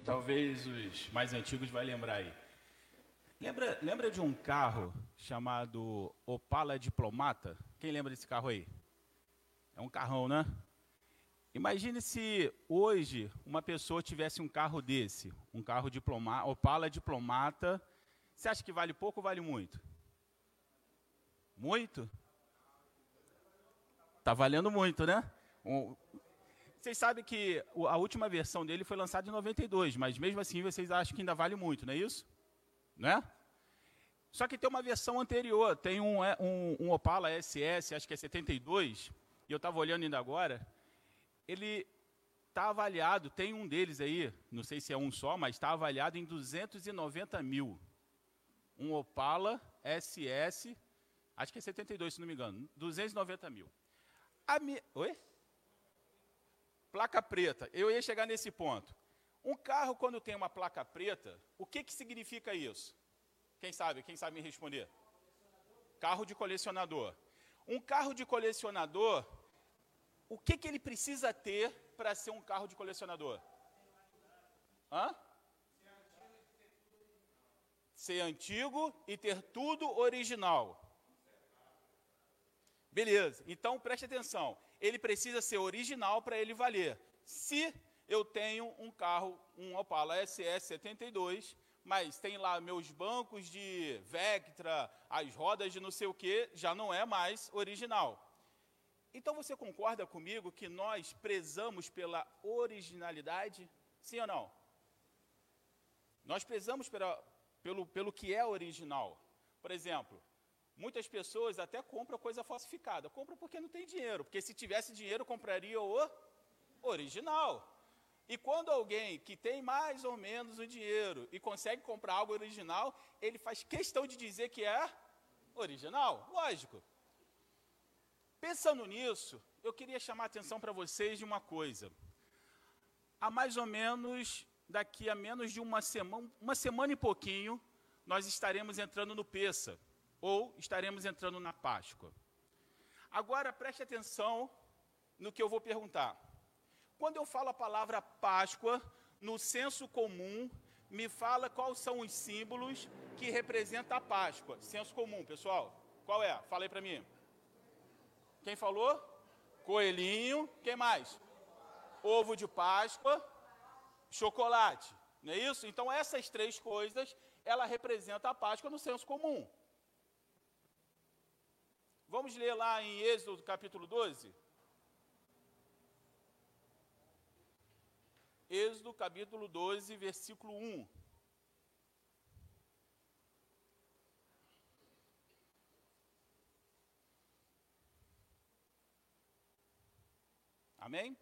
Talvez os mais antigos vai lembrar aí. Lembra de um carro chamado Opala Diplomata? Quem lembra desse carro aí? É um carrão, né? Imagine se hoje uma pessoa tivesse um carro desse, um carro Opala Diplomata. Você acha que vale pouco ou vale muito? Muito? Tá valendo muito, né? Vocês sabem que a última versão dele foi lançada em 92, mas mesmo assim vocês acham que ainda vale muito, não é isso? Né? Só que tem uma versão anterior, tem um Opala SS, acho que é 72, e eu estava olhando ainda agora, ele está avaliado, tem um deles aí, não sei se é um só, mas está avaliado em 290 mil. Um Opala SS, acho que é 72, se não me engano, 290 mil. Oi? Placa preta, eu ia chegar nesse ponto. Um carro, quando tem uma placa preta, o que significa isso? Quem sabe me responder? Carro de colecionador. Um carro de colecionador, o que ele precisa ter para ser um carro de colecionador? Ser antigo e ter tudo original. Beleza, então preste atenção. Ele precisa ser original para ele valer. Se eu tenho um carro, um Opala SS 72, mas tem lá meus bancos de Vectra, as rodas de não sei o que, já não é mais original. Então você concorda comigo que nós prezamos pela originalidade? Sim ou não? Nós prezamos pelo que é original. Por exemplo, muitas pessoas até compram coisa falsificada. Compram porque não tem dinheiro. Porque se tivesse dinheiro, compraria o original. E quando alguém que tem mais ou menos o dinheiro e consegue comprar algo original, ele faz questão de dizer que é original. Lógico. Pensando nisso, eu queria chamar a atenção para vocês de uma coisa. Há mais ou menos, daqui a menos de uma semana e pouquinho, nós estaremos entrando no Pêssah, ou estaremos entrando na Páscoa. Agora, preste atenção no que eu vou perguntar. Quando eu falo a palavra Páscoa, no senso comum, me fala quais são os símbolos que representam a Páscoa. Senso comum, pessoal. Qual é? Fala aí para mim. Quem falou? Coelhinho. Quem mais? Ovo de Páscoa. Chocolate. Não é isso? Então, essas três coisas, ela representa a Páscoa no senso comum. Vamos ler lá em Êxodo, capítulo 12? Êxodo, capítulo 12, versículo 1. Amém?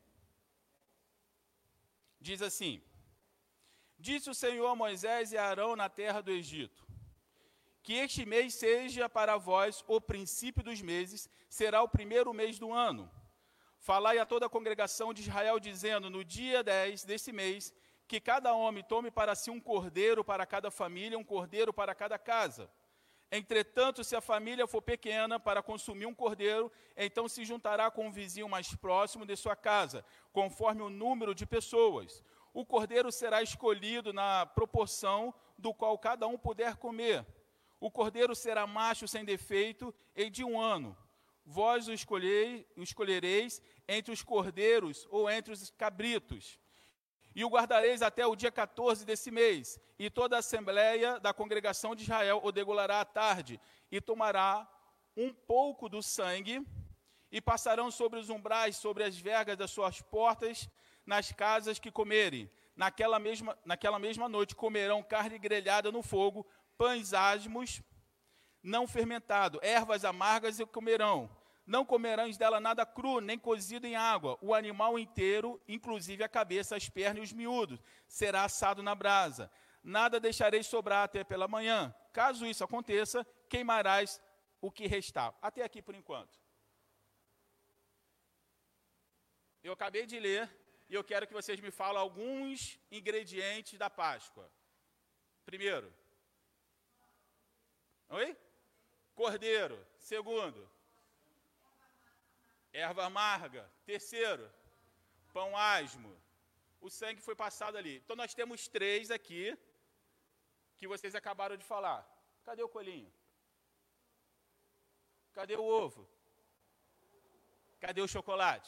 Diz assim: Disse o Senhor a Moisés e a Arão na terra do Egito: Que este mês seja para vós o princípio dos meses, será o primeiro mês do ano. Falai a toda a congregação de Israel, dizendo, no dia 10 desse mês, que cada homem tome para si um cordeiro para cada família, um cordeiro para cada casa. Entretanto, se a família for pequena para consumir um cordeiro, então se juntará com o vizinho mais próximo de sua casa, conforme o número de pessoas. O cordeiro será escolhido na proporção do qual cada um puder comer. O cordeiro será macho sem defeito e de 1 ano. Vós o escolhereis entre os cordeiros ou entre os cabritos. E o guardareis até o dia 14 desse mês. E toda a assembleia da congregação de Israel o degolará à tarde. E tomará um pouco do sangue e passarão sobre os umbrais, sobre as vergas das suas portas, nas casas que comerem. Naquela mesma noite comerão carne grelhada no fogo, pães asmos, não fermentado, ervas amargas e comerão. Não comerãs dela nada cru, nem cozido em água. O animal inteiro, inclusive a cabeça, as pernas e os miúdos, será assado na brasa. Nada deixareis sobrar até pela manhã. Caso isso aconteça, queimarás o que restar. Até aqui por enquanto. Eu acabei de ler e eu quero que vocês me falem alguns ingredientes da Páscoa. Primeiro. Oi? Cordeiro. Segundo. Erva amarga. Terceiro. Pão asmo. o sangue foi passado ali. Então nós temos 3 aqui, que vocês acabaram de falar. Cadê o coelhinho? Cadê o ovo? Cadê o chocolate?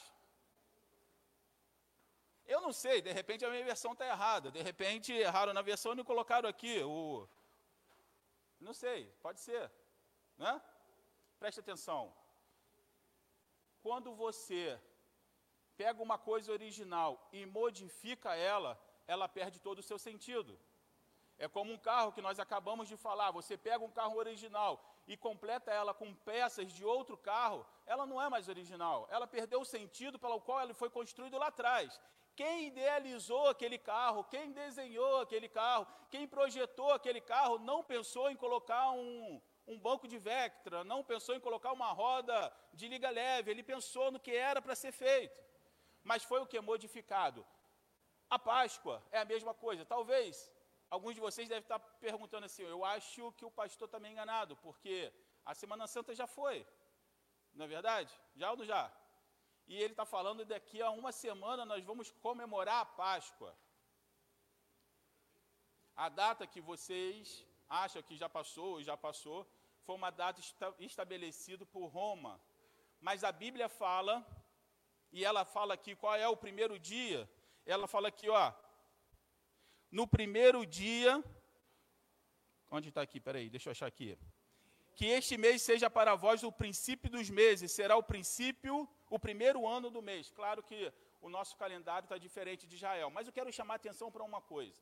Eu não sei, de repente a minha versão está errada. De repente erraram na versão e não colocaram aqui o... Não sei, pode ser. Né? Preste atenção. Quando você pega uma coisa original e modifica ela, ela perde todo o seu sentido. É como um carro que nós acabamos de falar. Você pega um carro original e completa ela com peças de outro carro, ela não é mais original. Ela perdeu o sentido pelo qual ele foi construído lá atrás. Quem idealizou aquele carro, quem desenhou aquele carro, quem projetou aquele carro, não pensou em colocar um banco de Vectra, não pensou em colocar uma roda de liga leve, ele pensou no que era para ser feito. Mas foi o que? Modificado. A Páscoa é a mesma coisa. Talvez alguns de vocês devem estar perguntando assim, eu acho que o pastor está meio enganado, porque a Semana Santa já foi, não é verdade? Já ou não já? E ele está falando daqui a uma semana nós vamos comemorar a Páscoa. A data que vocês acham que já passou, foi uma data estabelecida por Roma. Mas a Bíblia fala, e ela fala aqui qual é o primeiro dia, ela fala aqui, ó, no primeiro dia, onde está aqui, peraí, deixa eu achar aqui. Que este mês seja para vós o princípio dos meses, será o princípio, o primeiro ano do mês. Claro que o nosso calendário está diferente de Israel, mas eu quero chamar a atenção para uma coisa.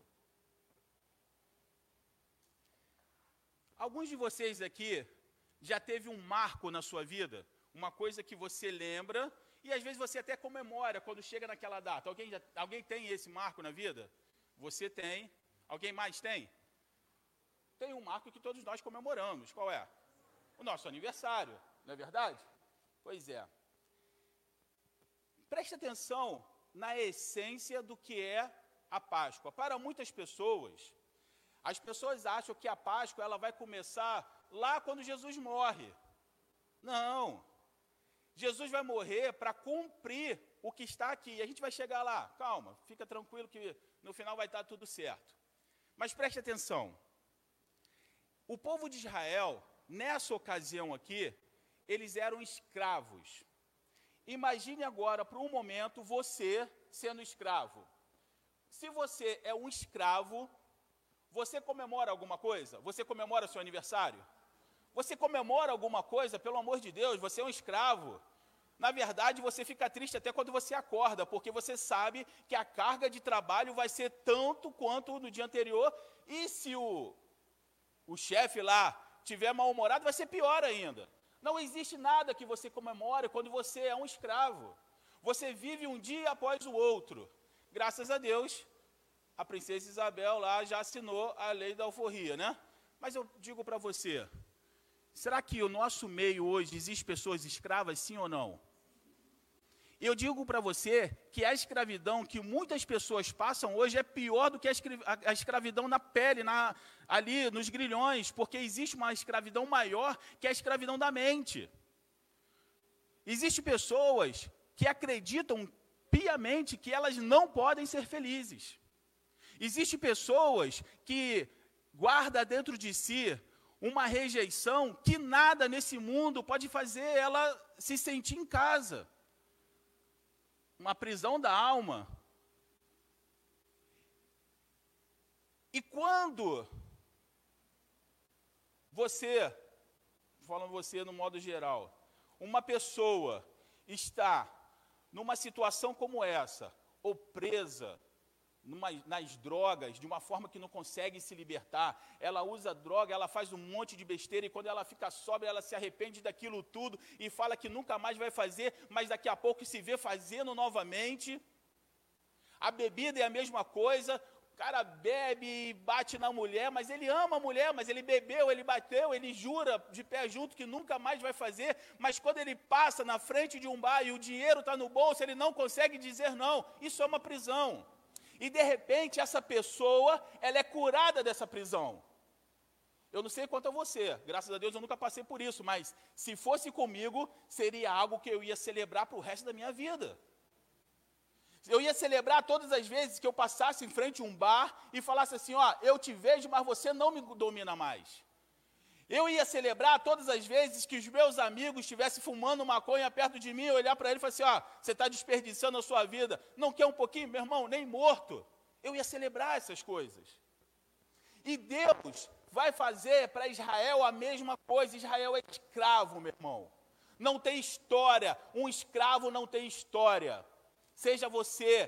Alguns de vocês aqui já teve um marco na sua vida, uma coisa que você lembra, e às vezes você até comemora quando chega naquela data. Alguém tem esse marco na vida? Você tem. Alguém mais tem? Tem um marco que todos nós comemoramos. Qual é? O nosso aniversário, não é verdade? Pois é. Preste atenção na essência do que é a Páscoa. Para muitas pessoas, as pessoas acham que a Páscoa ela vai começar lá quando Jesus morre. Não. Jesus vai morrer para cumprir o que está aqui. A gente vai chegar lá. Calma, fica tranquilo que no final vai estar tudo certo. Mas preste atenção. O povo de Israel, nessa ocasião aqui, eles eram escravos. Imagine agora, por um momento, você sendo escravo. Se você é um escravo, você comemora alguma coisa? Você comemora seu aniversário? Você comemora alguma coisa? Pelo amor de Deus, você é um escravo. Na verdade, você fica triste até quando você acorda, porque você sabe que a carga de trabalho vai ser tanto quanto no dia anterior, e se o chefe lá tiver mal-humorado, vai ser pior ainda. Não existe nada que você comemore quando você é um escravo. Você vive um dia após o outro. Graças a Deus, a princesa Isabel lá já assinou a lei da alforria, né? Mas eu digo para você, será que o nosso meio hoje existe pessoas escravas, sim ou não? Eu digo para você que a escravidão que muitas pessoas passam hoje é pior do que a escravidão na pele, ali nos grilhões, porque existe uma escravidão maior que a escravidão da mente. Existem pessoas que acreditam piamente que elas não podem ser felizes. Existem pessoas que guardam dentro de si uma rejeição que nada nesse mundo pode fazer ela se sentir em casa. Uma prisão da alma. E quando você, falando você no modo geral, uma pessoa está numa situação como essa, ou presa nas drogas, de uma forma que não consegue se libertar, ela usa droga, ela faz um monte de besteira, e quando ela fica sóbria, ela se arrepende daquilo tudo, e fala que nunca mais vai fazer, mas daqui a pouco se vê fazendo novamente. A bebida é a mesma coisa, o cara bebe e bate na mulher, mas ele ama a mulher, mas ele bebeu, ele bateu, ele jura de pé junto que nunca mais vai fazer, mas quando ele passa na frente de um bar e o dinheiro está no bolso, ele não consegue dizer não. Isso é uma prisão. E de repente essa pessoa, ela é curada dessa prisão. Eu não sei quanto a você, graças a Deus eu nunca passei por isso, mas se fosse comigo, seria algo que eu ia celebrar para o resto da minha vida. Eu ia celebrar todas as vezes que eu passasse em frente a um bar e falasse assim, ó, eu te vejo, mas você não me domina mais. Eu ia celebrar todas as vezes que os meus amigos estivessem fumando maconha perto de mim, eu olhar para ele e falar assim, ó, você está desperdiçando a sua vida, não quer um pouquinho? Meu irmão, nem morto. Eu ia celebrar essas coisas. E Deus vai fazer para Israel a mesma coisa. Israel é escravo, meu irmão. Não tem história, um escravo não tem história. Seja você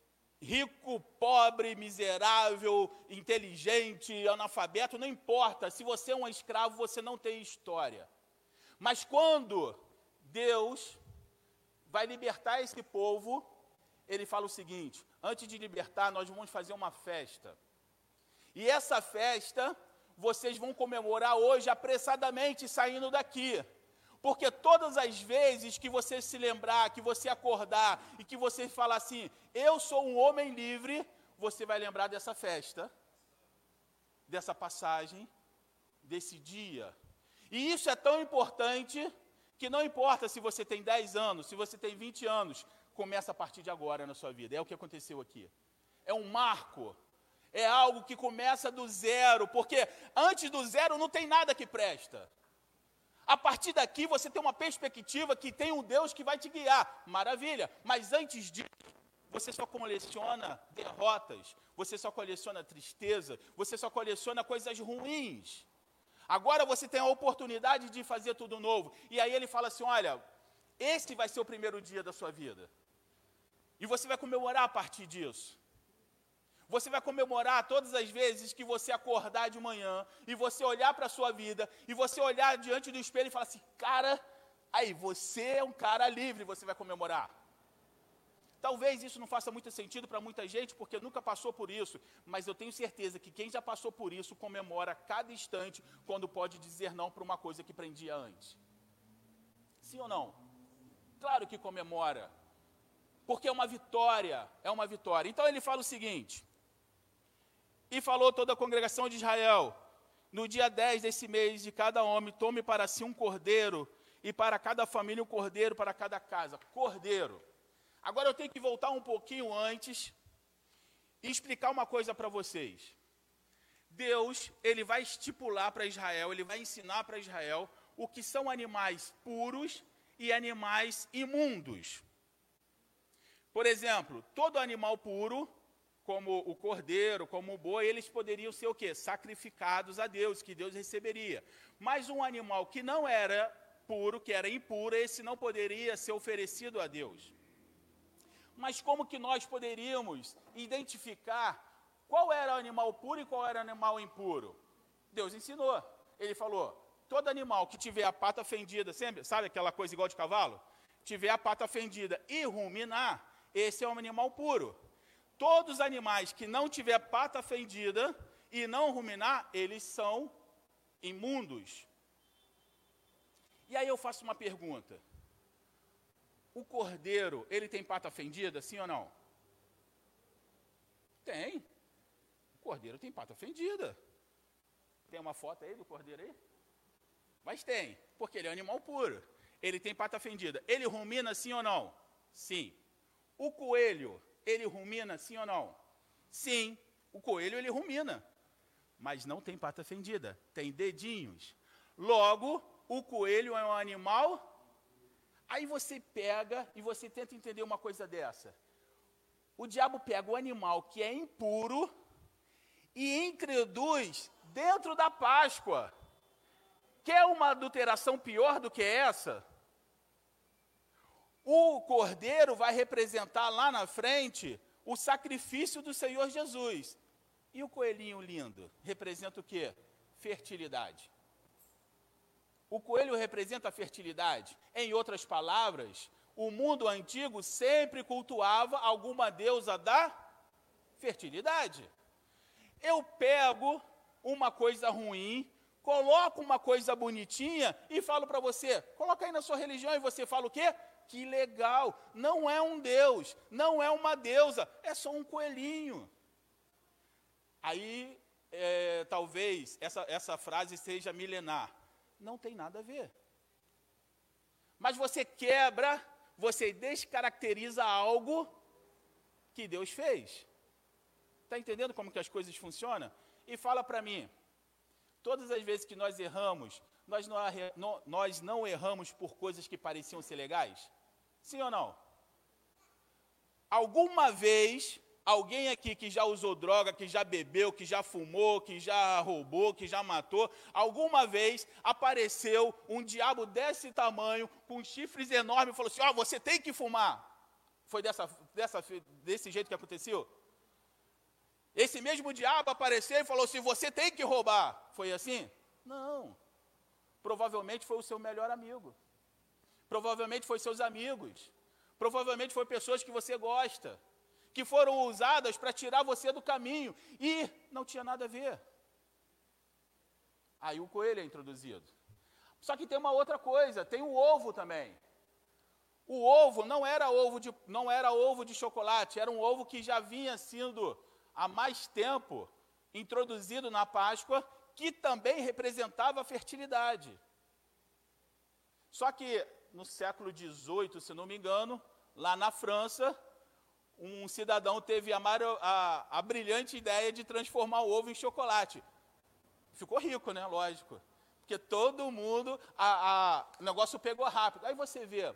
rico, pobre, miserável, inteligente, analfabeto, não importa. Se você é um escravo, você não tem história. Mas quando Deus vai libertar esse povo, ele fala o seguinte, antes de libertar, nós vamos fazer uma festa. E essa festa, vocês vão comemorar hoje apressadamente saindo daqui. Porque todas as vezes que você se lembrar, que você acordar e que você falar assim, eu sou um homem livre, você vai lembrar dessa festa, dessa passagem, desse dia. E isso é tão importante que não importa se você tem 10 anos, se você tem 20 anos, começa a partir de agora na sua vida. É o que aconteceu aqui. É um marco, é algo que começa do zero, porque antes do zero não tem nada que presta. A partir daqui você tem uma perspectiva que tem um Deus que vai te guiar. Maravilha. Mas antes disso, você só coleciona derrotas, você só coleciona tristeza, você só coleciona coisas ruins. Agora você tem a oportunidade de fazer tudo novo. E aí ele fala assim, olha, esse vai ser o primeiro dia da sua vida. E você vai comemorar a partir disso. Você vai comemorar todas as vezes que você acordar de manhã e você olhar para a sua vida e você olhar diante do espelho e falar assim, cara, aí você é um cara livre, você vai comemorar. Talvez isso não faça muito sentido para muita gente, porque nunca passou por isso, mas eu tenho certeza que quem já passou por isso comemora cada instante quando pode dizer não para uma coisa que prendia antes. Sim ou não? Claro que comemora, porque é uma vitória, é uma vitória. Então ele fala o seguinte, e falou toda a congregação de Israel, no dia 10 desse mês, de cada homem, tome para si um cordeiro, e para cada família um cordeiro, para cada casa. Cordeiro. Agora eu tenho que voltar um pouquinho antes e explicar uma coisa para vocês. Deus, ele vai estipular para Israel, ele vai ensinar para Israel o que são animais puros e animais imundos. Por exemplo, todo animal puro, como o cordeiro, como o boi, eles poderiam ser o quê? Sacrificados a Deus, que Deus receberia. Mas um animal que não era puro, que era impuro, esse não poderia ser oferecido a Deus. Mas como que nós poderíamos identificar qual era o animal puro e qual era o animal impuro? Deus ensinou. Ele falou, todo animal que tiver a pata fendida, sempre, sabe aquela coisa igual de cavalo? Tiver a pata fendida e ruminar, esse é um animal puro. Todos os animais que não tiver pata fendida e não ruminar, eles são imundos. E aí eu faço uma pergunta. O cordeiro, ele tem pata fendida, sim ou não? Tem. O cordeiro tem pata fendida. Tem uma foto aí do cordeiro aí? Mas tem, porque ele é um animal puro. Ele tem pata fendida. Ele rumina, sim ou não? Sim. O coelho, ele rumina, sim ou não? Sim, o coelho ele rumina, mas não tem pata fendida, tem dedinhos. Logo, o coelho é um animal. Aí você pega e você tenta entender uma coisa dessa. O diabo pega o animal que é impuro e introduz dentro da Páscoa. Quer uma adulteração pior do que essa? O cordeiro vai representar lá na frente o sacrifício do Senhor Jesus. E o coelhinho lindo representa o quê? Fertilidade. O coelho representa a fertilidade. Em outras palavras, o mundo antigo sempre cultuava alguma deusa da fertilidade. Eu pego uma coisa ruim, coloco uma coisa bonitinha e falo para você, coloca aí na sua religião e você fala o quê? Que legal, não é um deus, não é uma deusa, é só um coelhinho. Aí, talvez, essa frase seja milenar. Não tem nada a ver. Mas você quebra, você descaracteriza algo que Deus fez. Está entendendo como que as coisas funcionam? E fala para mim, todas as vezes que nós erramos, nós não erramos por coisas que pareciam ser legais? Sim ou não? Alguma vez, alguém aqui que já usou droga, que já bebeu, que já fumou, que já roubou, que já matou, alguma vez apareceu um diabo desse tamanho, com chifres enormes, e falou assim, você tem que fumar. Foi desse jeito que aconteceu? Esse mesmo diabo apareceu e falou assim, você tem que roubar. Foi assim? Não. Provavelmente foi o seu melhor amigo. Provavelmente foi seus amigos. Provavelmente foi pessoas que você gosta, que foram usadas para tirar você do caminho. E não tinha nada a ver. Aí o coelho é introduzido. Só que tem uma outra coisa, tem o ovo também. O ovo não era ovo de chocolate, era um ovo que já vinha sendo há mais tempo introduzido na Páscoa, que também representava a fertilidade. Só que no século XVIII, se não me engano, lá na França, um cidadão teve a brilhante ideia de transformar o ovo em chocolate. Ficou rico, né? Lógico. Porque todo mundo, o negócio pegou rápido. Aí você vê,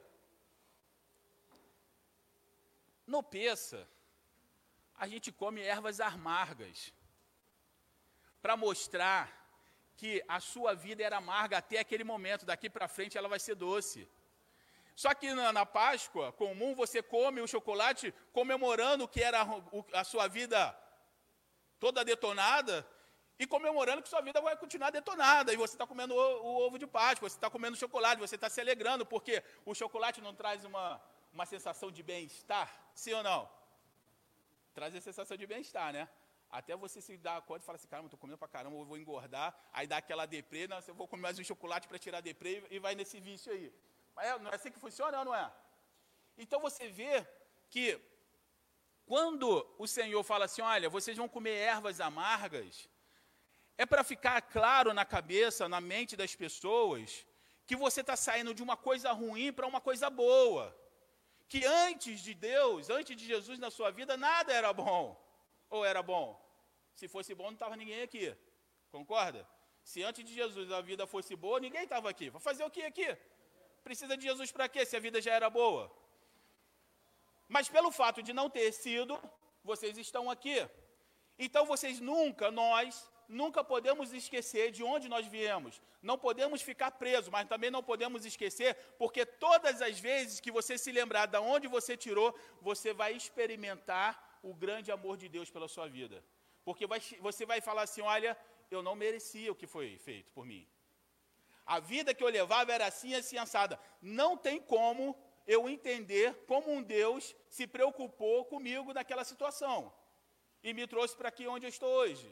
no Peça, a gente come ervas amargas, para mostrar que a sua vida era amarga até aquele momento, daqui para frente ela vai ser doce. Só que na Páscoa comum você come o chocolate comemorando que era a sua vida toda detonada e comemorando que sua vida vai continuar detonada. E você está comendo o ovo de Páscoa, você está comendo chocolate, você está se alegrando, porque o chocolate não traz uma sensação de bem-estar, sim ou não? Traz a sensação de bem-estar, né? Até você se dar conta e falar assim, caramba, estou comendo pra caramba, eu vou engordar, aí dá aquela deprê, não, eu vou comer mais um chocolate para tirar a deprê e vai nesse vício aí. Mas não é assim que funciona ou não é? Então você vê que quando o Senhor fala assim, olha, vocês vão comer ervas amargas, é para ficar claro na cabeça, na mente das pessoas, que você está saindo de uma coisa ruim para uma coisa boa. Que antes de Deus, antes de Jesus na sua vida, nada era bom. Ou era bom? Se fosse bom, não estava ninguém aqui. Concorda? Se antes de Jesus a vida fosse boa, ninguém estava aqui. Vai fazer o que aqui? Precisa de Jesus para quê, se a vida já era boa? Mas pelo fato de não ter sido, vocês estão aqui. Então nós nunca podemos esquecer de onde nós viemos. Não podemos ficar presos, mas também não podemos esquecer, porque todas as vezes que você se lembrar de onde você tirou, você vai experimentar o grande amor de Deus pela sua vida. Porque você vai falar assim, olha, eu não merecia o que foi feito por mim. A vida que eu levava era assim, assim, assada. Não tem como eu entender como um Deus se preocupou comigo naquela situação. E me trouxe para aqui onde eu estou hoje.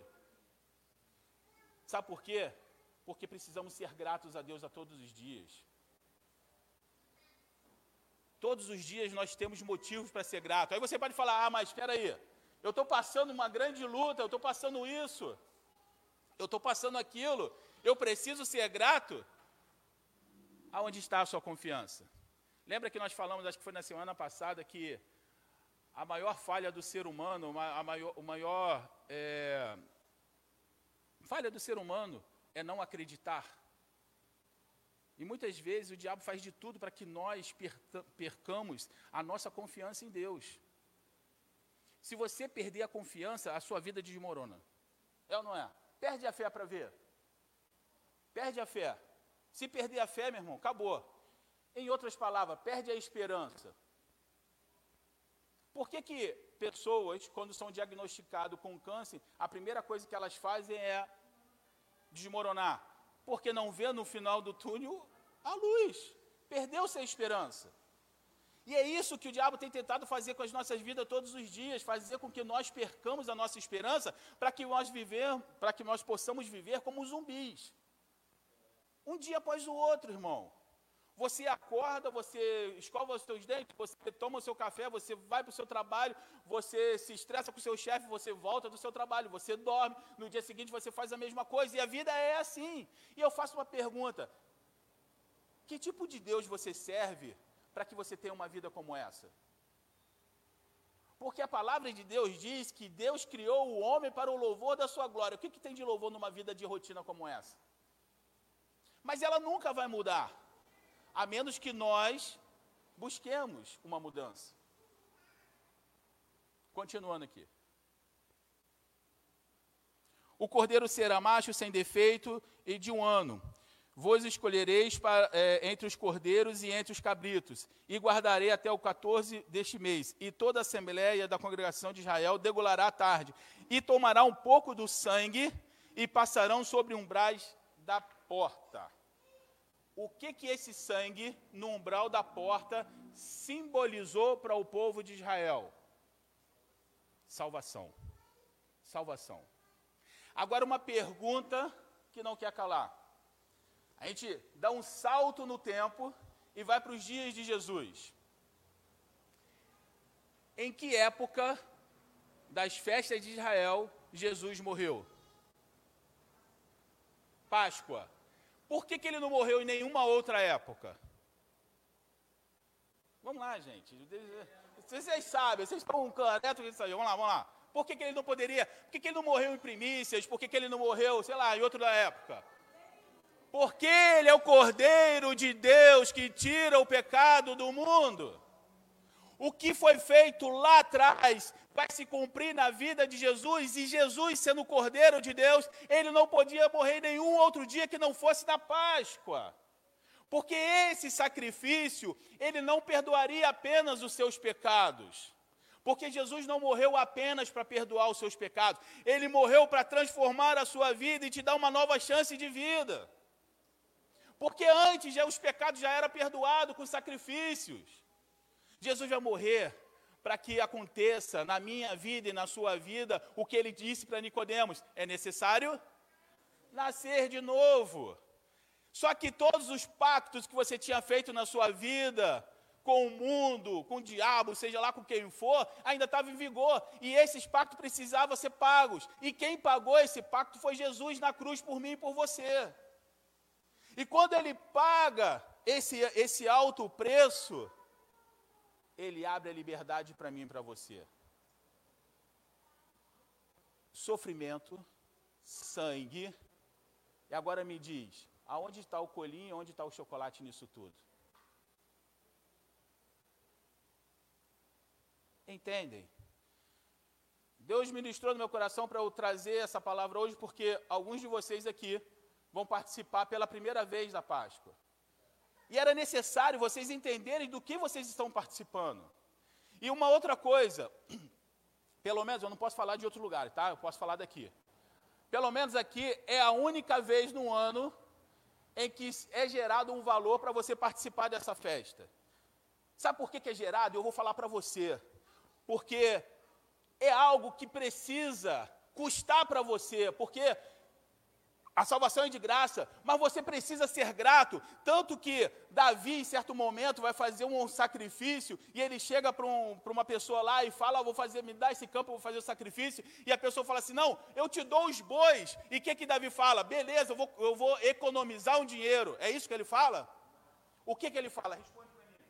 Sabe por quê? Porque precisamos ser gratos a Deus a todos os dias. Todos os dias nós temos motivos para ser gratos. Aí você pode falar, mas espera aí, eu estou passando uma grande luta, eu estou passando isso, eu estou passando aquilo, eu preciso ser grato. Aonde está a sua confiança? Lembra que nós falamos, acho que foi na semana passada, que a maior falha do ser humano, falha do ser humano é não acreditar. E muitas vezes o diabo faz de tudo para que nós percamos a nossa confiança em Deus. Se você perder a confiança, a sua vida desmorona. É ou não é? Perde a fé para ver. Perde a fé. Se perder a fé, meu irmão, acabou. Em outras palavras, perde a esperança. Por que pessoas, quando são diagnosticadas com câncer, a primeira coisa que elas fazem é desmoronar? Porque não vê no final do túnel a luz. Perdeu-se a esperança. E é isso que o diabo tem tentado fazer com as nossas vidas todos os dias, fazer com que nós percamos a nossa esperança, para que nós possamos viver como zumbis. Um dia após o outro, irmão. Você acorda, você escova os seus dentes, você toma o seu café, você vai para o seu trabalho, você se estressa com o seu chefe, você volta do seu trabalho, você dorme, no dia seguinte você faz a mesma coisa, e a vida é assim. E eu faço uma pergunta, que tipo de Deus você serve para que você tenha uma vida como essa? Porque a palavra de Deus diz que Deus criou o homem para o louvor da sua glória. O que tem de louvor numa vida de rotina como essa? Mas ela nunca vai mudar, a menos que nós busquemos uma mudança. Continuando aqui. O cordeiro será macho sem defeito e de 1 ano. Vos escolhereis entre os cordeiros e entre os cabritos, e guardarei até o 14 deste mês. E toda a assembleia da congregação de Israel degolará à tarde, e tomará um pouco do sangue, e passarão sobre umbrais da porta. O que esse sangue no umbral da porta simbolizou para o povo de Israel? Salvação. Salvação. Agora uma pergunta que não quer calar. A gente dá um salto no tempo e vai para os dias de Jesus. Em que época das festas de Israel Jesus morreu? Páscoa. Por que ele não morreu em nenhuma outra época? Vamos lá, gente. Vocês sabem, vocês estão corretos nisso aí. Vamos lá. Por que ele não poderia? Por que ele não morreu em primícias? Por que ele não morreu, sei lá, em outra época? Porque ele é o Cordeiro de Deus que tira o pecado do mundo. O que foi feito lá atrás vai se cumprir na vida de Jesus, e Jesus, sendo o Cordeiro de Deus, ele não podia morrer em nenhum outro dia que não fosse na Páscoa. Porque esse sacrifício, ele não perdoaria apenas os seus pecados. Porque Jesus não morreu apenas para perdoar os seus pecados. Ele morreu para transformar a sua vida e te dar uma nova chance de vida. Porque antes os pecados já eram perdoados com sacrifícios. Jesus vai morrer para que aconteça na minha vida e na sua vida o que ele disse para Nicodemos: é necessário nascer de novo. Só que todos os pactos que você tinha feito na sua vida, com o mundo, com o diabo, seja lá com quem for, ainda estavam em vigor. E esses pactos precisavam ser pagos. E quem pagou esse pacto foi Jesus na cruz por mim e por você. E quando ele paga esse alto preço, ele abre a liberdade para mim e para você. Sofrimento, sangue. E agora me diz, aonde está o colinho, onde está o chocolate nisso tudo? Entendem? Deus ministrou no meu coração para eu trazer essa palavra hoje, porque alguns de vocês aqui vão participar pela primeira vez da Páscoa. E era necessário vocês entenderem do que vocês estão participando. E uma outra coisa, pelo menos eu não posso falar de outro lugar, tá? Eu posso falar daqui. Pelo menos aqui é a única vez no ano em que é gerado um valor para você participar dessa festa. Sabe por que é gerado? Eu vou falar para você. Porque é algo que precisa custar para você, porque a salvação é de graça, mas você precisa ser grato, tanto que Davi, em certo momento, vai fazer um sacrifício, e ele chega para uma pessoa lá e fala: me dá esse campo, eu vou fazer o sacrifício, e a pessoa fala assim: não, eu te dou os bois. E o que Davi fala? Beleza, eu vou economizar um dinheiro. É isso que ele fala? O que ele fala? Responde para mim.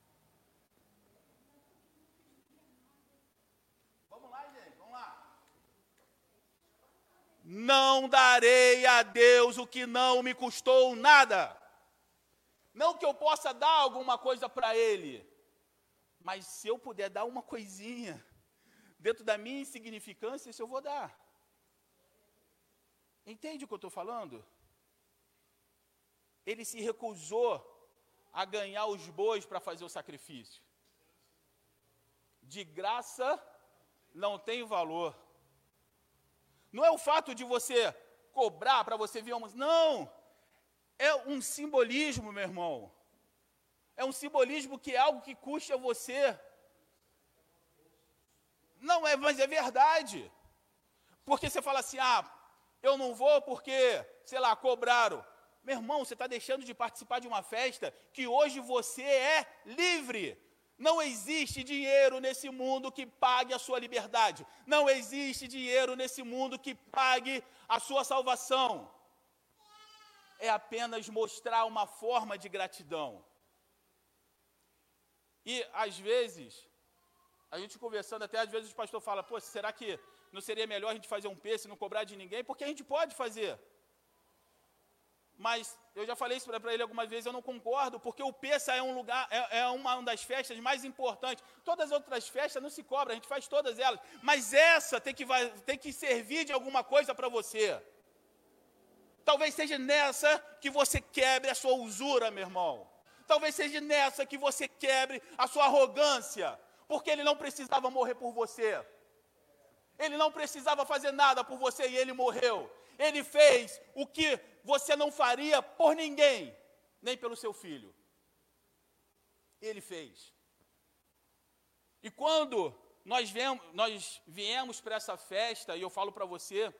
Vamos lá, gente, vamos lá. Não darei a Deus o que não me custou nada. Não que eu possa dar alguma coisa para Ele, mas se eu puder dar uma coisinha, dentro da minha insignificância, isso eu vou dar. Entende o que eu estou falando? Ele se recusou a ganhar os bois para fazer o sacrifício. De graça não tem valor. Não é o fato de você cobrar para você vir almoçar. Não! É um simbolismo, meu irmão. É um simbolismo que é algo que custa a você. Não é, mas é verdade. Porque você fala assim: eu não vou porque, sei lá, cobraram. Meu irmão, você está deixando de participar de uma festa que hoje você é livre. Não existe dinheiro nesse mundo que pague a sua liberdade. Não existe dinheiro nesse mundo que pague a sua salvação. É apenas mostrar uma forma de gratidão. E, às vezes, A gente conversando, até às vezes o pastor fala, pô, será que não seria melhor a gente fazer um pêssego e não cobrar de ninguém? Porque a gente pode fazer. Mas eu já falei isso para ele algumas vezes, eu não concordo, porque o pêssego é um lugar, é uma das festas mais importantes. Todas as outras festas não se cobra, a gente faz todas elas. Mas essa tem que servir de alguma coisa para você. Talvez seja nessa que você quebre a sua usura, meu irmão. Talvez seja nessa que você quebre a sua arrogância. Porque ele não precisava morrer por você. Ele não precisava fazer nada por você e ele morreu. Ele fez o que você não faria por ninguém, nem pelo seu filho. Ele fez. E quando nós viemos para essa festa, e eu falo para você,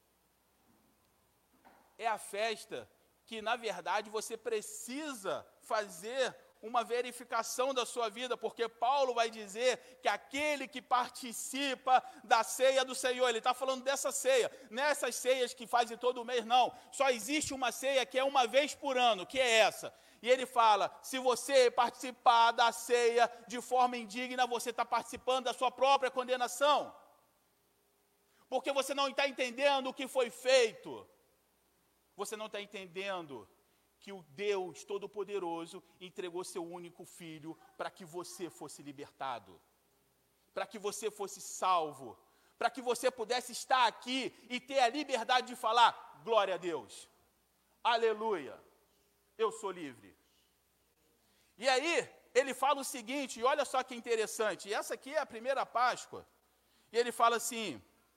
é a festa que, na verdade, você precisa fazer uma verificação da sua vida, porque Paulo vai dizer que aquele que participa da ceia do Senhor, ele está falando dessa ceia, nessas ceias que fazem todo mês, não, só existe uma ceia que é uma vez por ano, que é essa, e ele fala, se você participar da ceia de forma indigna, você está participando da sua própria condenação, porque você não está entendendo o que foi feito, você não está entendendo que o Deus Todo-Poderoso entregou seu único filho para que você fosse libertado, para que você fosse salvo, para que você pudesse estar aqui e ter a liberdade de falar, glória a Deus, aleluia, eu sou livre. E aí, ele fala o seguinte, e olha só que interessante, e essa aqui é a primeira Páscoa, e ele fala assim,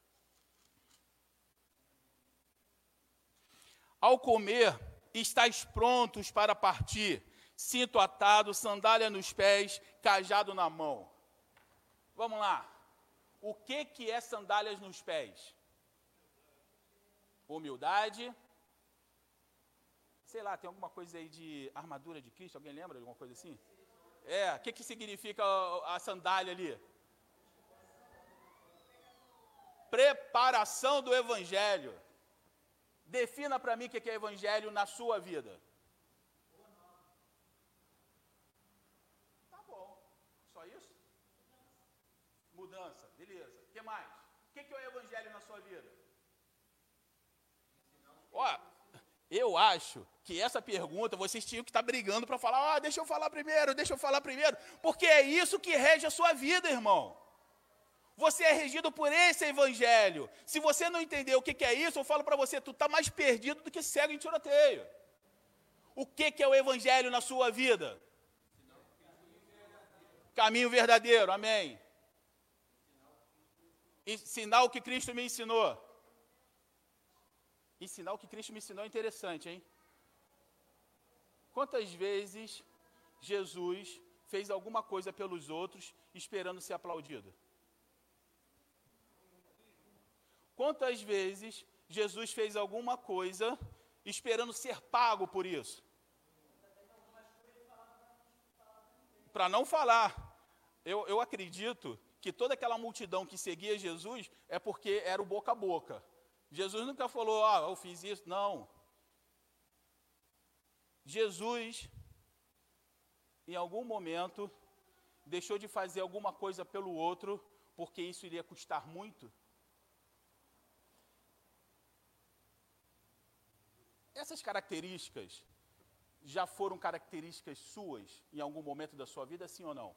ao comer, estáis prontos para partir, cinto atado, sandália nos pés, cajado na mão. Vamos lá. O que é sandálias nos pés? Humildade. Sei lá, tem alguma coisa aí de armadura de Cristo? Alguém lembra de alguma coisa assim? O que significa a sandália ali? Preparação do Evangelho. Defina para mim o que é evangelho na sua vida. Tá bom. Só isso? Mudança. Beleza. O que mais? O que é o evangelho na sua vida? Ó, eu acho que essa pergunta vocês tinham que estar brigando para falar, deixa eu falar primeiro, porque é isso que rege a sua vida, irmão. Você é regido por esse evangelho. Se você não entender o que é isso, eu falo para você, tu está mais perdido do que cego em tiroteio. O que é o evangelho na sua vida? Caminho verdadeiro, amém. Ensinar o que Cristo me ensinou. Ensinar o que Cristo me ensinou é interessante, hein? Quantas vezes Jesus fez alguma coisa pelos outros esperando ser aplaudido? Quantas vezes Jesus fez alguma coisa esperando ser pago por isso? Para não falar. Eu acredito que toda aquela multidão que seguia Jesus é porque era o boca a boca. Jesus nunca falou, eu fiz isso. Não. Jesus, em algum momento, deixou de fazer alguma coisa pelo outro, porque isso iria custar muito. Essas características já foram características suas em algum momento da sua vida, sim ou não?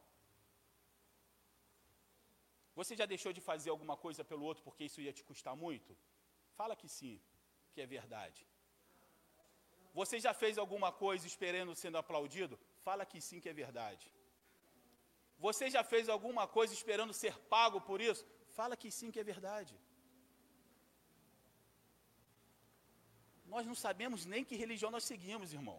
Você já deixou de fazer alguma coisa pelo outro porque isso ia te custar muito? Fala que sim, que é verdade. Você já fez alguma coisa esperando sendo aplaudido? Fala que sim, que é verdade. Você já fez alguma coisa esperando ser pago por isso? Fala que sim, que é verdade. Nós não sabemos nem que religião nós seguimos, irmão.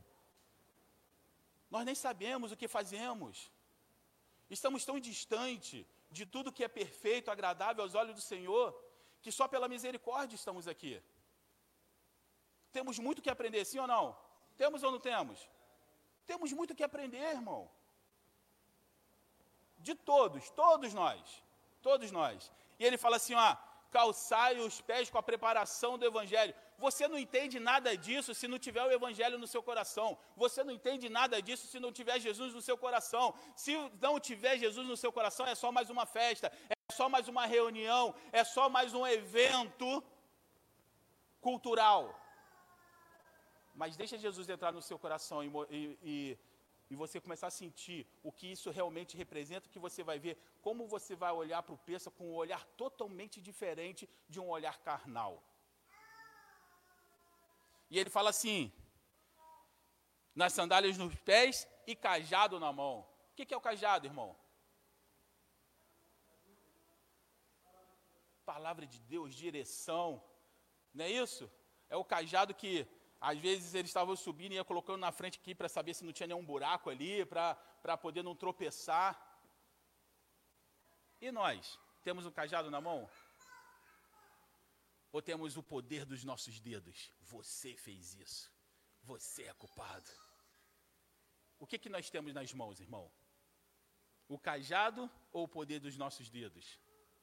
Nós nem sabemos o que fazemos. Estamos tão distante de tudo que é perfeito, agradável aos olhos do Senhor, que só pela misericórdia estamos aqui. Temos muito que aprender, sim ou não? Temos ou não temos? Temos muito que aprender, irmão. De todos nós. E ele fala assim, calçai os pés com a preparação do Evangelho. Você não entende nada disso se não tiver o Evangelho no seu coração. Você não entende nada disso se não tiver Jesus no seu coração. Se não tiver Jesus no seu coração, é só mais uma festa, é só mais uma reunião, é só mais um evento cultural. Mas deixa Jesus entrar no seu coração e você começar a sentir o que isso realmente representa, que você vai ver como você vai olhar para o Pêssego com um olhar totalmente diferente de um olhar carnal. E ele fala assim, nas sandálias nos pés e cajado na mão. O que é o cajado, irmão? Palavra de Deus, direção, não é isso? É o cajado que, às vezes, eles estavam subindo e ia colocando na frente aqui para saber se não tinha nenhum buraco ali, para poder não tropeçar. E nós? Temos um cajado na mão? Ou temos o poder dos nossos dedos? Você fez isso. Você é culpado. O que nós temos nas mãos, irmão? O cajado ou o poder dos nossos dedos?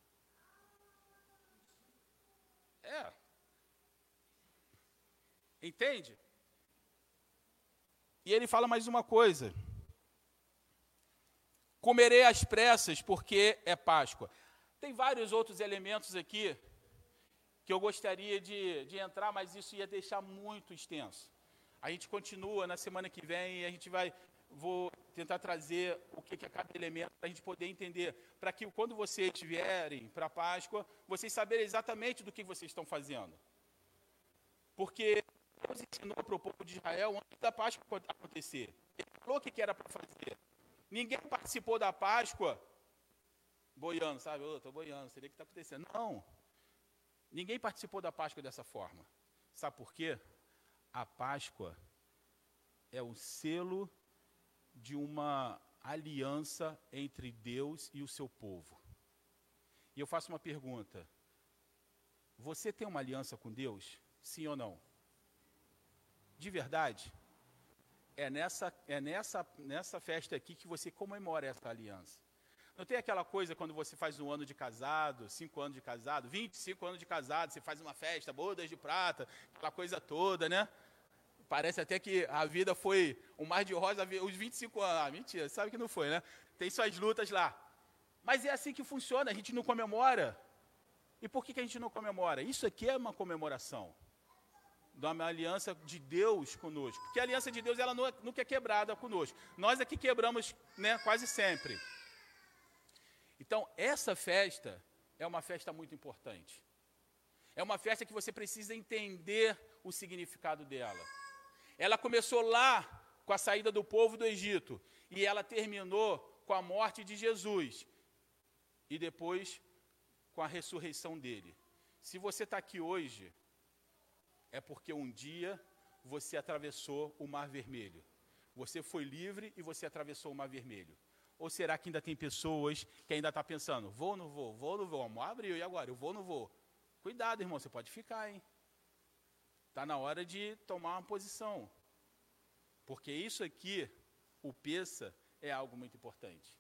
Entende? E ele fala mais uma coisa. Comerei às pressas, porque é Páscoa. Tem vários outros elementos aqui que eu gostaria de entrar, mas isso ia deixar muito extenso. A gente continua na semana que vem e vou tentar trazer o que é cada elemento para a gente poder entender, para que quando vocês vierem para a Páscoa, vocês saberem exatamente do que vocês estão fazendo. Porque Deus ensinou para o povo de Israel antes da Páscoa acontecer. Ele falou o que era para fazer. Ninguém participou da Páscoa boiando, sabe? Eu estou boiando, seria o que está acontecendo. Não. Ninguém participou da Páscoa dessa forma. Sabe por quê? A Páscoa é o selo de uma aliança entre Deus e o seu povo. E eu faço uma pergunta. Você tem uma aliança com Deus? Sim ou não? De verdade? É nessa festa aqui que você comemora essa aliança. Não tem aquela coisa quando você faz 1 ano de casado, 5 anos de casado, 25 anos de casado, você faz uma festa, bodas de prata, aquela coisa toda, né? Parece até que a vida foi um mar de rosa, os 25 anos. Ah, mentira, sabe que não foi, né? Tem suas lutas lá. Mas é assim que funciona, a gente não comemora. E por que a gente não comemora? Isso aqui é uma comemoração de uma aliança de Deus conosco. Porque a aliança de Deus, ela nunca é quebrada conosco. Nós é que quebramos, né, quase sempre. Então, essa festa é uma festa muito importante. É uma festa que você precisa entender o significado dela. Ela começou lá com a saída do povo do Egito e ela terminou com a morte de Jesus e depois com a ressurreição dele. Se você está aqui hoje, é porque um dia você atravessou o Mar Vermelho. Você foi livre e você atravessou o Mar Vermelho. Ou será que ainda tem pessoas que ainda estão pensando, vou ou não vou, vou ou não vou, o mar abriu, e agora, eu vou ou não vou? Cuidado, irmão, você pode ficar, hein? Está na hora de tomar uma posição. Porque isso aqui, o Peça, é algo muito importante.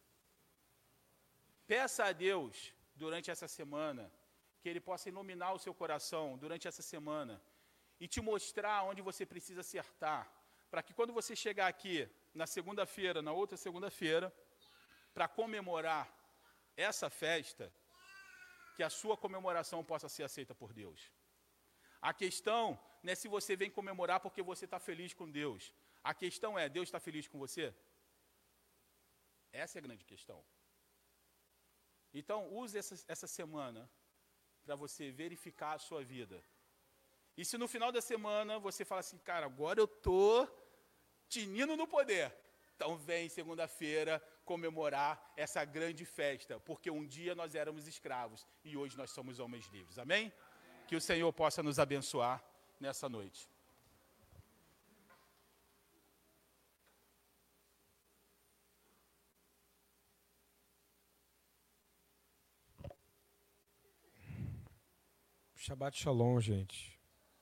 Peça a Deus, durante essa semana, que Ele possa iluminar o seu coração durante essa semana e te mostrar onde você precisa acertar, para que quando você chegar aqui na segunda-feira, na outra segunda-feira, para comemorar essa festa, que a sua comemoração possa ser aceita por Deus. A questão não é se você vem comemorar porque você está feliz com Deus. A questão é, Deus está feliz com você? Essa é a grande questão. Então, use essa semana para você verificar a sua vida. E se no final da semana você fala assim, cara, agora eu estou tinindo no poder. Então vem segunda-feira comemorar essa grande festa, porque um dia nós éramos escravos e hoje nós somos homens livres. Amém? Que o Senhor possa nos abençoar nessa noite. Shabbat Shalom, gente.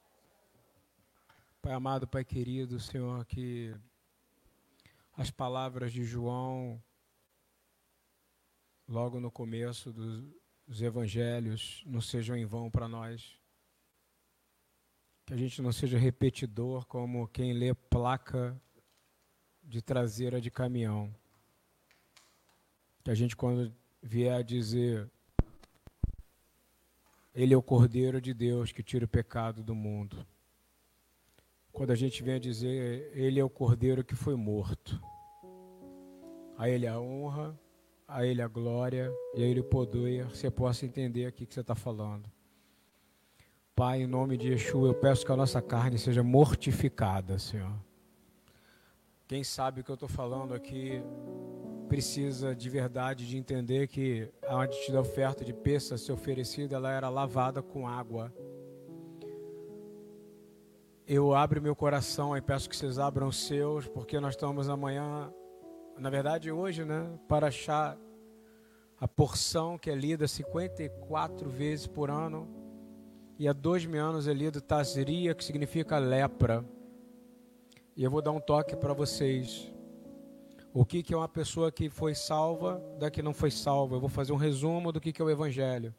Pai amado, Pai querido, Senhor, que as palavras de João, logo no começo os evangelhos não sejam em vão para nós. Que a gente não seja repetidor como quem lê placa de traseira de caminhão. Que a gente, quando vier a dizer: Ele é o Cordeiro de Deus que tira o pecado do mundo. Quando a gente vem a dizer: Ele é o Cordeiro que foi morto. A Ele a honra, a Ele a glória e a Ele o poder. Você possa entender aqui o que você está falando. Pai, em nome de Yeshua, eu peço que a nossa carne seja mortificada, Senhor. Quem sabe o que eu estou falando aqui precisa de verdade de entender que antes da oferta de peça ser oferecida, ela era lavada com água. Eu abro meu coração e peço que vocês abram os seus, porque nós estamos amanhã, na verdade hoje, para achar a porção que é lida 54 vezes por ano, e há 2.000 anos é lido Tazria, que significa lepra. E eu vou dar um toque para vocês. O que é uma pessoa que foi salva da que não foi salva? Eu vou fazer um resumo do que é o Evangelho.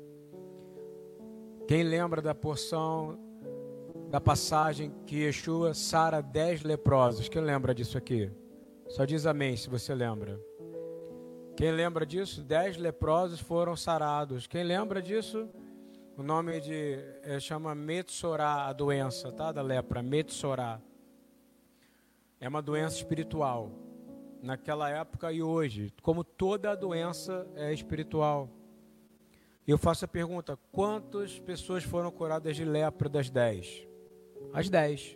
Quem lembra da porção, da passagem que Yeshua sara 10 leprosos? Quem lembra disso aqui? Só diz amém se você lembra. Quem lembra disso? 10 leprosos foram sarados. Quem lembra disso? O nome chama Metsorá, a doença, tá? Da lepra, Metsorá. É uma doença espiritual. Naquela época e hoje, como toda doença é espiritual. Eu faço a pergunta: quantas pessoas foram curadas de lepra das 10? As 10.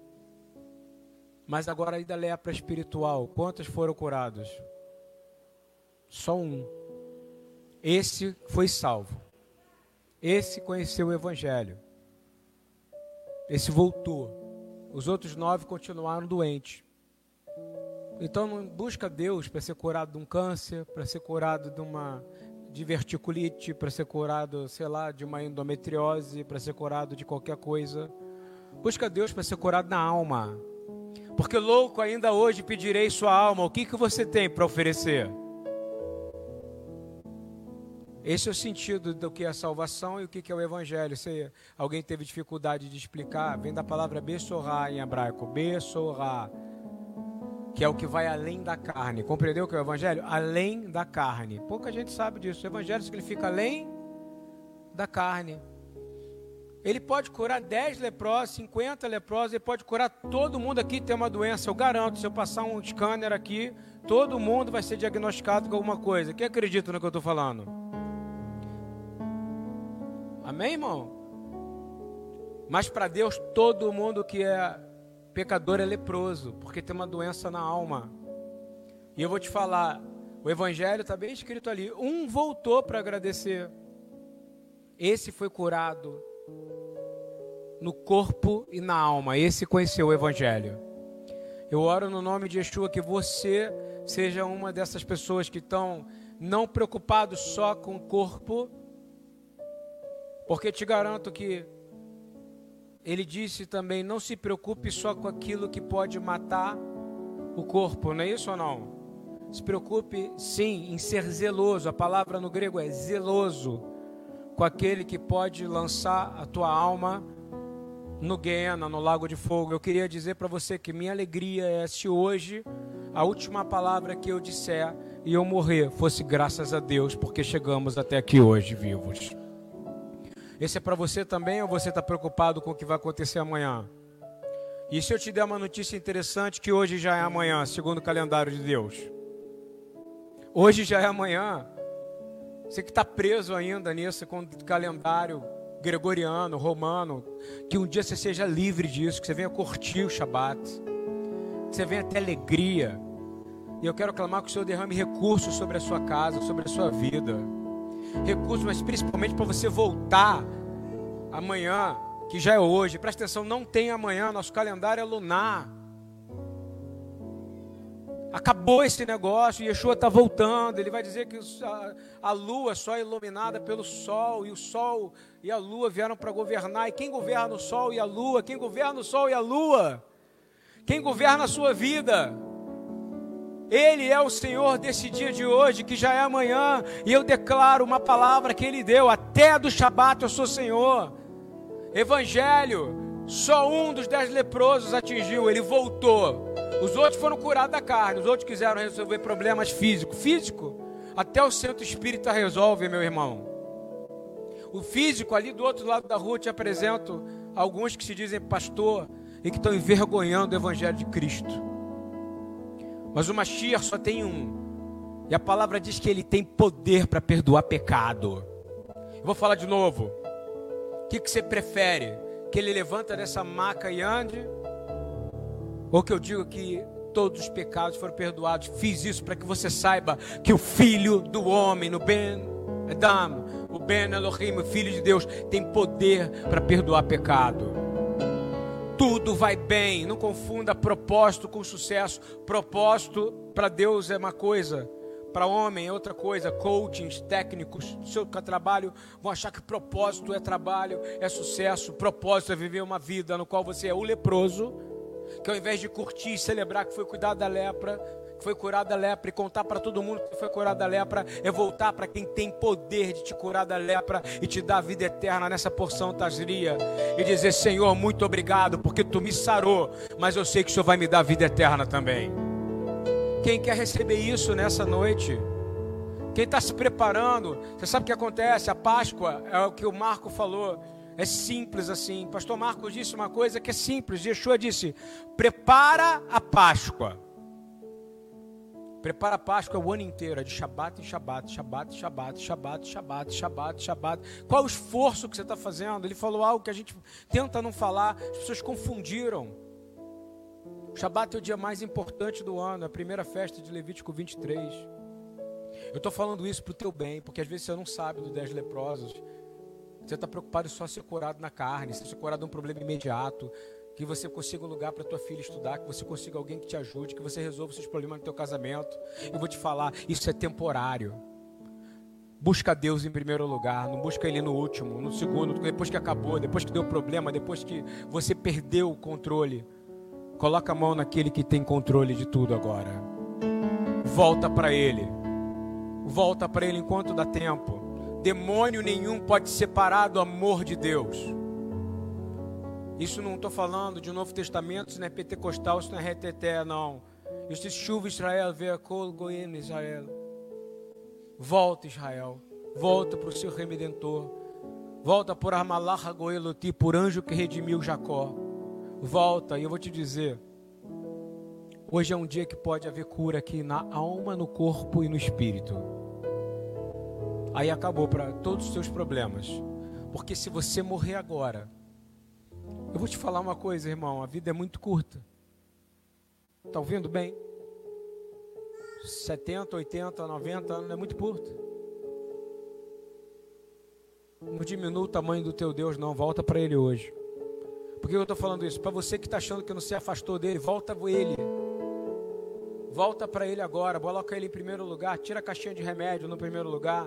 Mas agora aí da lepra espiritual, quantas foram curadas? Só um. Esse foi salvo. Esse conheceu o Evangelho. Esse voltou. Os outros 9 continuaram doentes. Então não busca Deus para ser curado de um câncer, para ser curado de verticulite, para ser curado, de uma endometriose, para ser curado de qualquer coisa. Busca Deus para ser curado na alma. Porque louco ainda hoje pedirei sua alma. O que você tem para oferecer? Esse é o sentido do que é a salvação e o que é o Evangelho. Se alguém teve dificuldade de explicar, vem da palavra Bessorá em hebraico. Bessorá, que é o que vai além da carne. Compreendeu o que é o Evangelho? Além da carne. Pouca gente sabe disso. O Evangelho significa além da carne. Ele pode curar 10 leprosos, 50 leprosos, ele pode curar todo mundo aqui que tem uma doença. Eu garanto, se eu passar um scanner aqui, todo mundo vai ser diagnosticado com alguma coisa. Quem acredita no que eu estou falando? Amém, irmão? Mas para Deus, todo mundo que é pecador é leproso, porque tem uma doença na alma. E eu vou te falar, o Evangelho está bem escrito ali. Um voltou para agradecer. Esse foi curado no corpo e na alma. Esse conheceu o Evangelho. Eu oro no nome de Yeshua que você seja uma dessas pessoas que estão não preocupados só com o corpo, porque te garanto que ele disse também: não se preocupe só com aquilo que pode matar o corpo, não é isso ou não? Se preocupe sim em ser zeloso. A palavra no grego é zeloso, com aquele que pode lançar a tua alma no Guiena, no lago de fogo. Eu queria dizer para você que minha alegria é se hoje a última palavra que eu disser e eu morrer fosse graças a Deus, porque chegamos até aqui hoje vivos. Esse é para você também, ou você está preocupado com o que vai acontecer amanhã? E se eu te der uma notícia interessante, que hoje já é amanhã, segundo o calendário de Deus? Hoje já é amanhã. Você que está preso ainda nisso, com o calendário gregoriano, romano, que um dia você seja livre disso, que você venha curtir o Shabat, que você venha ter alegria. E eu quero clamar que o Senhor derrame recursos sobre a sua casa, sobre a sua vida. Recursos, mas principalmente para você voltar amanhã, que já é hoje. Presta atenção, não tem amanhã, nosso calendário é lunar. Acabou esse negócio, Yeshua está voltando. Ele vai dizer que a lua só é iluminada pelo sol, e o sol e a lua vieram para governar. E quem governa o sol e a lua? Quem governa o sol e a lua? Quem governa a sua vida? Ele é o Senhor desse dia de hoje, que já é amanhã, e eu declaro uma palavra que Ele deu, até do Shabat eu sou Senhor. Evangelho, só um dos 10 leprosos atingiu, ele voltou. Os outros foram curados da carne, os outros quiseram resolver problemas físicos. Até o centro espírita resolve, meu irmão. O físico, ali do outro lado da rua, te apresento alguns que se dizem pastor e que estão envergonhando o Evangelho de Cristo. Mas o Mashiach só tem um. E a palavra diz que ele tem poder para perdoar pecado. Eu vou falar de novo. O que você prefere? Que ele levanta dessa maca e ande? Ou que eu digo que todos os pecados foram perdoados? Fiz isso para que você saiba que o Filho do Homem, no Ben Adam, o Ben Elohim, o Filho de Deus, tem poder para perdoar pecado. Tudo vai bem, não confunda propósito com sucesso. Propósito para Deus é uma coisa, para homem é outra coisa. Coachings, técnicos do seu trabalho vão achar que propósito é trabalho, é sucesso. Propósito é viver uma vida no qual você é o leproso, que ao invés de curtir e celebrar que foi cuidado da lepra, que foi curado da lepra, e contar para todo mundo que foi curado da lepra, é voltar para quem tem poder de te curar da lepra e te dar a vida eterna nessa porção tazria, e dizer: Senhor, muito obrigado porque tu me sarou, mas eu sei que o Senhor vai me dar a vida eterna também. Quem quer receber isso nessa noite? Quem está se preparando? Você sabe o que acontece? A Páscoa é o que o Marco falou. É simples assim. Pastor Marcos disse uma coisa que é simples. Yeshua disse: prepara a Páscoa. Prepara a Páscoa o ano inteiro, é de Shabat em Shabat, Shabat, Shabat, Shabat, Shabat, Shabat, Shabat. Qual é o esforço que você está fazendo? Ele falou algo que a gente tenta não falar, as pessoas confundiram. O Shabat é o dia mais importante do ano, é a primeira festa de Levítico 23. Eu estou falando isso para o teu bem, porque às vezes você não sabe dos 10 leprosos. Você está preocupado em só ser curado na carne, ser curado de um problema imediato, que você consiga um lugar para tua filha estudar, que você consiga alguém que te ajude, que você resolva os seus problemas no teu casamento. Eu vou te falar, isso é temporário. Busca Deus em primeiro lugar, não busca Ele no último, no segundo, depois que acabou, depois que deu problema, depois que você perdeu o controle. Coloca a mão naquele que tem controle de tudo agora. Volta para Ele. Volta para Ele enquanto dá tempo. Demônio nenhum pode separar do amor de Deus. Isso não estou falando de Novo Testamento, isso não é pentecostal, isso não é reteté, não. Isso é chuva Israel, veacol goem Israel. Volta, Israel. Volta para o seu Redentor. Volta por Armalach Goeloti, por anjo que redimiu Jacó. Volta, e eu vou te dizer, hoje é um dia que pode haver cura aqui na alma, no corpo e no espírito. Aí acabou para todos os seus problemas. Porque se você morrer agora, eu vou te falar uma coisa, irmão, a vida é muito curta. Está ouvindo bem? 70, 80, 90 anos é muito curto. Não diminua o tamanho do teu Deus, não. Volta para Ele hoje. Por que eu estou falando isso? Para você que está achando que não se afastou dele, volta para Ele. Volta para Ele agora. Coloca Ele em primeiro lugar. Tira a caixinha de remédio no primeiro lugar.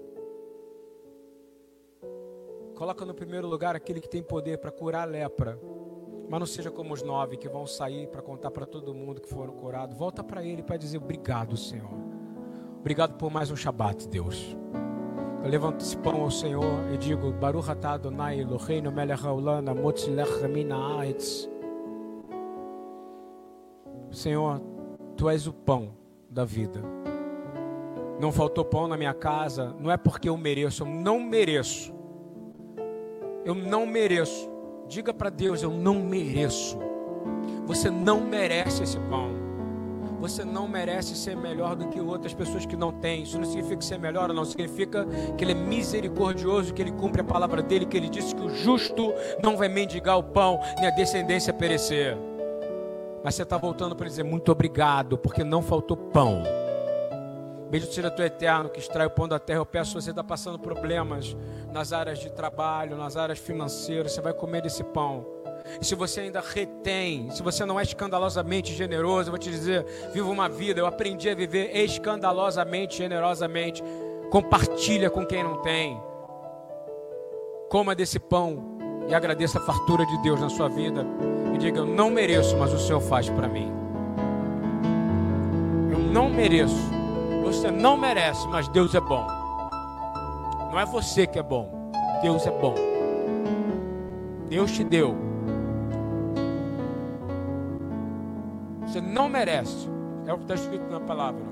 Coloca no primeiro lugar aquele que tem poder para curar a lepra. Mas não seja como os 9 que vão sair para contar para todo mundo que foram curados. Volta para Ele para dizer: obrigado, Senhor. Obrigado por mais um Shabat, Deus. Eu levanto esse pão ao Senhor e digo: Baruch atah Adonai Eloheinu melech haolam hamotzilech min haaretz. Senhor, Tu és o pão da vida. Não faltou pão na minha casa, não é porque eu mereço, eu não mereço. Eu não mereço. Diga para Deus: eu não mereço. Você não merece esse pão. Você não merece ser melhor do que outras pessoas que não têm. Isso não significa ser melhor ou não. Significa que Ele é misericordioso, que Ele cumpre a palavra dEle, que Ele disse que o justo não vai mendigar o pão, nem a descendência perecer. Mas você está voltando para dizer: muito obrigado, porque não faltou pão. Bendito seja Tu eterno, que extrai o pão da terra. Eu peço, se você está passando problemas nas áreas de trabalho, nas áreas financeiras, você vai comer desse pão. E se você ainda retém, se você não é escandalosamente generoso, eu vou te dizer: viva uma vida. Eu aprendi a viver escandalosamente, generosamente. Compartilha com quem não tem. Coma desse pão e agradeça a fartura de Deus na sua vida. E diga: eu não mereço, mas o Senhor faz para mim. Eu não mereço. Você não merece, mas Deus é bom. Não é você que é bom. Deus é bom. Deus te deu. Você não merece. É o que está escrito na palavra.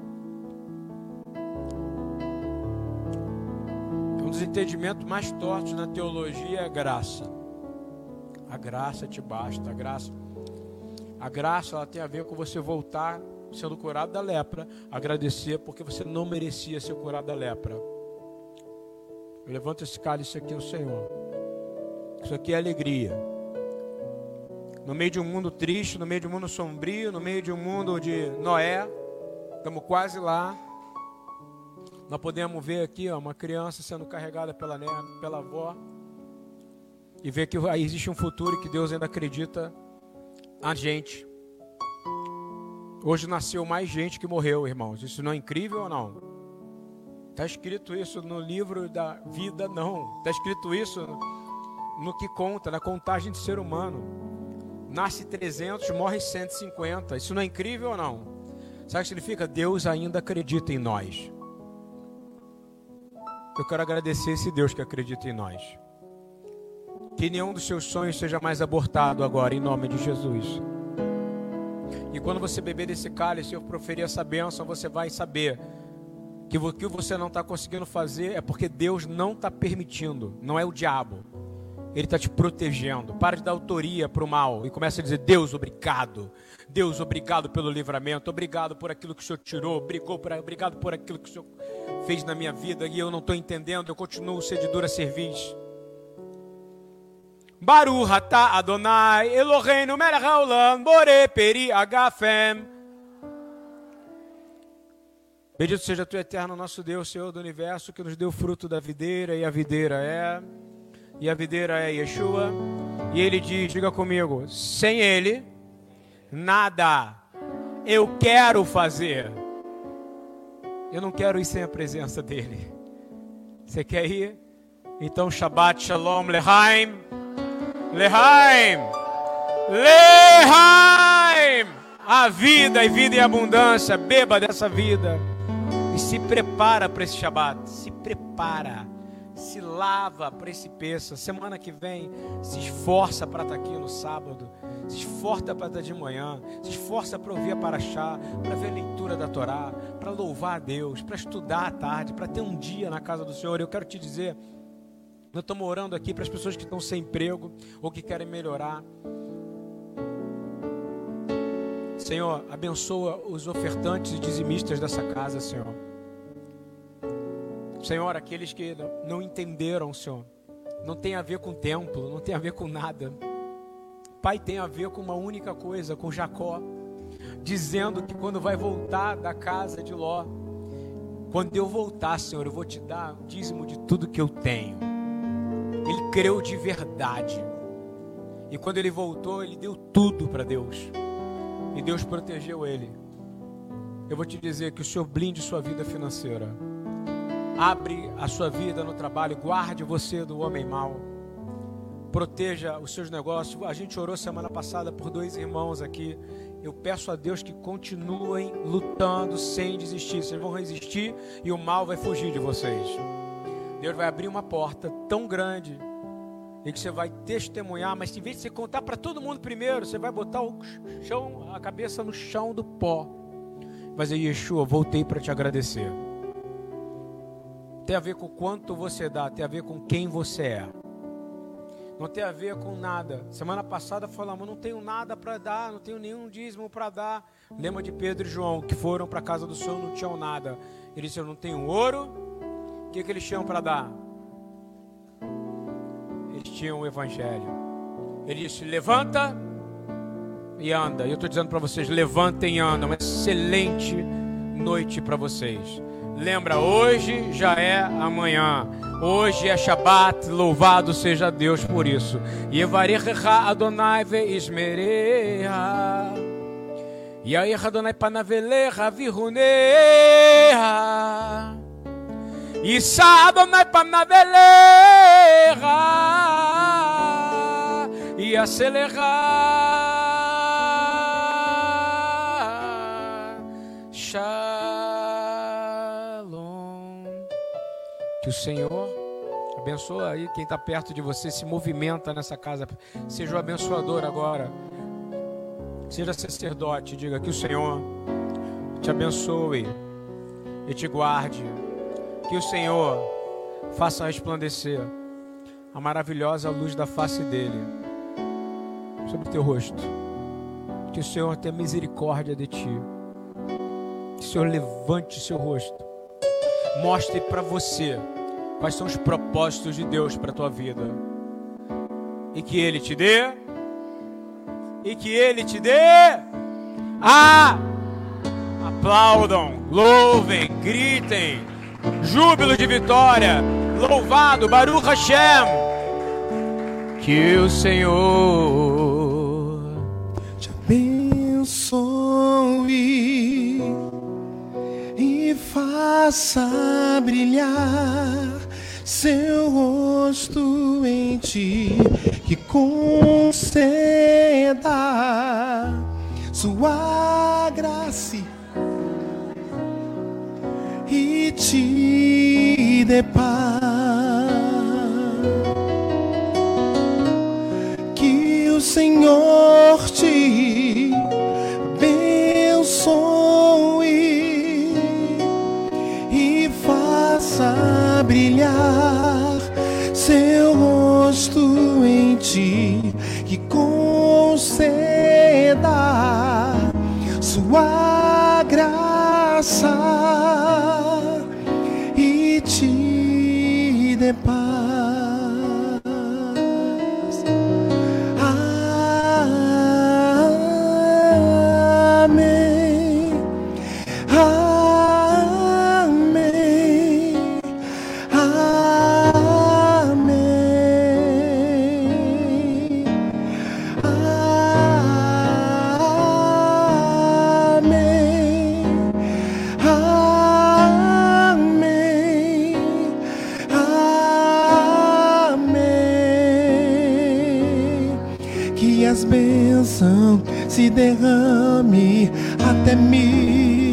Um dos entendimentos mais tortos na teologia é a graça. A graça te basta. A graça ela tem a ver com você voltar sendo curado da lepra, agradecer porque você não merecia ser curado da lepra. Eu levanto esse cálice aqui ao Senhor. Isso aqui é alegria. No meio de um mundo triste, no meio de um mundo sombrio, no meio de um mundo de Noé, estamos quase lá. Nós podemos ver aqui uma criança sendo carregada pela avó e ver que aí existe um futuro e que Deus ainda acredita na gente. Hoje nasceu mais gente que morreu, irmãos. Isso não é incrível ou não? Está escrito isso no livro da vida? Não. Está escrito isso no que conta, na contagem de ser humano. Nasce 300, morre 150. Isso não é incrível ou não? Sabe o que significa? Deus ainda acredita em nós. Eu quero agradecer esse Deus que acredita em nós. Que nenhum dos seus sonhos seja mais abortado agora, em nome de Jesus. E quando você beber desse cálice, eu proferir essa bênção, você vai saber que o que você não está conseguindo fazer é porque Deus não está permitindo, não é o diabo. Ele está te protegendo. Para de dar autoria para o mal e começa a dizer: Deus, obrigado. Deus, obrigado pelo livramento. Obrigado por aquilo que o Senhor tirou. Obrigado por aquilo que o Senhor fez na minha vida e eu não estou entendendo. Eu continuo ser de dura cerviz. Baruch atah Adonai Eloheinu melech haolam borei peri agafem. Bendito seja tu, eterno nosso Deus, Senhor do universo, que nos deu fruto da videira, e a videira é Yeshua. E ele diz, diga comigo: sem ele, nada eu quero fazer. Eu não quero ir sem a presença dele. Você quer ir? Então Shabbat Shalom Lehaim. Lehaim. Lehaim. A vida e vida em abundância. Beba dessa vida. E se prepara para esse Shabbat. Se prepara. Se lava para esse peça. Semana que vem, se esforça para estar aqui no sábado. Se esforça para estar de manhã. Se esforça para ouvir a Paraxá, para ver a leitura da Torá, para louvar a Deus, para estudar à tarde, para ter um dia na casa do Senhor. Eu quero te dizer, nós estamos orando aqui para as pessoas que estão sem emprego ou que querem melhorar. Senhor, abençoa os ofertantes e dizimistas dessa casa, Senhor. Senhor, aqueles que não entenderam, Senhor, não tem a ver com o templo, não tem a ver com nada. Pai, tem a ver com uma única coisa, com Jacó, dizendo que quando vai voltar da casa de Ló, quando eu voltar, Senhor, eu vou te dar o dízimo de tudo que eu tenho. Ele creu de verdade. E quando ele voltou, ele deu tudo para Deus. E Deus protegeu ele. Eu vou te dizer que o Senhor blinde sua vida financeira. Abre a sua vida no trabalho. Guarde você do homem mau. Proteja os seus negócios. A gente orou semana passada por 2 irmãos aqui. Eu peço a Deus que continuem lutando sem desistir. Vocês vão resistir e o mal vai fugir de vocês. Deus vai abrir uma porta tão grande e que você vai testemunhar, mas em vez de você contar para todo mundo primeiro, você vai botar a cabeça no chão do pó. Vai dizer: Yeshua, voltei para te agradecer. Tem a ver com o quanto você dá, tem a ver com quem você é. Não tem a ver com nada. Semana passada falamos: não tenho nada para dar, não tenho nenhum dízimo para dar. Lembra de Pedro e João, que foram para a casa do Senhor, não tinham nada. Eles disseram: não tenho ouro. O que eles tinham para dar? Eles tinham o Evangelho. Ele disse: levanta e anda. E eu estou dizendo para vocês: levantem e andam. Uma excelente noite para vocês. Lembra, hoje já é amanhã. Hoje é Shabbat, louvado seja Deus por isso. Yevarechecha Adonai ve'ismereha. Yair Adonai panavelecha viruneha. Yisa Adonai panavelecha. Yaselecha. Shalom. Que o Senhor abençoa aí quem está perto de você, se movimenta nessa casa. Seja o abençoador agora. Seja sacerdote, diga que o Senhor te abençoe e te guarde. Que o Senhor faça resplandecer a maravilhosa luz da face dele sobre o teu rosto. Que o Senhor tenha misericórdia de ti. Que o Senhor levante o seu rosto. Mostre para você quais são os propósitos de Deus para a tua vida. E que Ele te dê. E que Ele te dê. Aplaudam, louvem, gritem. Júbilo de vitória. Louvado, Baruch Hashem. Que o Senhor te abençoe e faça brilhar seu rosto em ti, que conceda sua graça e te dê paz. Que o Senhor te abençoe e faça brilhar seu rosto em ti, que conceda sua graça e te dê paz. Amém. Amém. Amém. Que as bênçãos se derrame até mim.